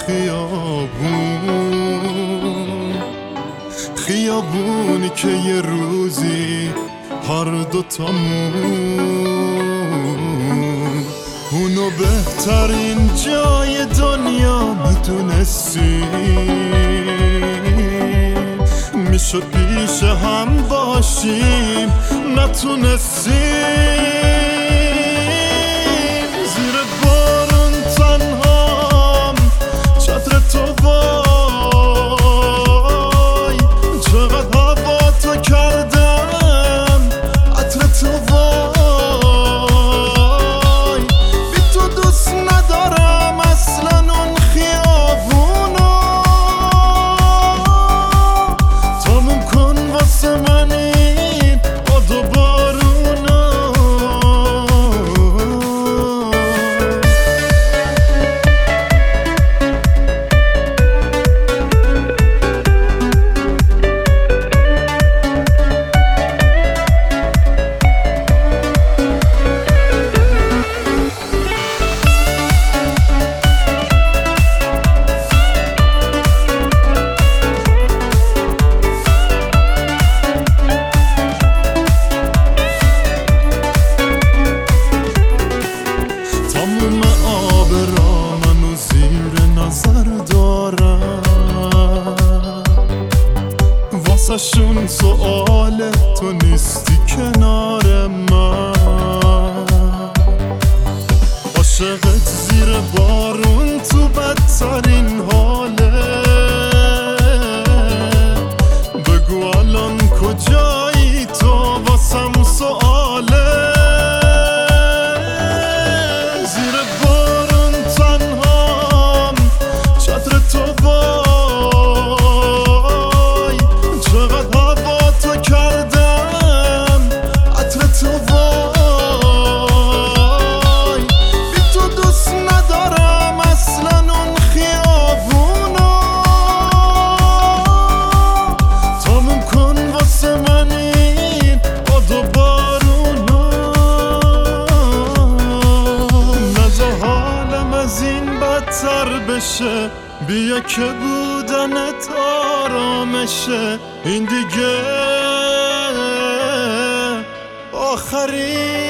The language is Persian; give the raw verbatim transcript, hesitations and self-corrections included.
خیابون، خیابونی که یه روزی هر دوتامون اونو بهترین جای دنیا میدونستیم، میشه پیش هم باشیم نتونستیم. زیر بارون تنهام چتر تو وای، چقدر هوا تو کردم عطر تو وای. بی تو دوست ندارم اصلا اون خیابونو، تموم کن واسه من این باد و بارونو. تموم آب را منو زیر نظر دارم، واسه شون سؤال تو نیستی کنار من. عاشقت زیر بارون تو بدترین حاله، بگو الان کجایی تو واسم سؤاله. زیر بارون تنهام چتر تو وای، چقدر هوا تو کردم عطر تو وای. بی تو دوست ندارم اصلا اون خیابونو، تموم کن واسه من این باد و بارونو. از این بدتر بشه، بیا که بودنت آرامشه، این دیگه آخرین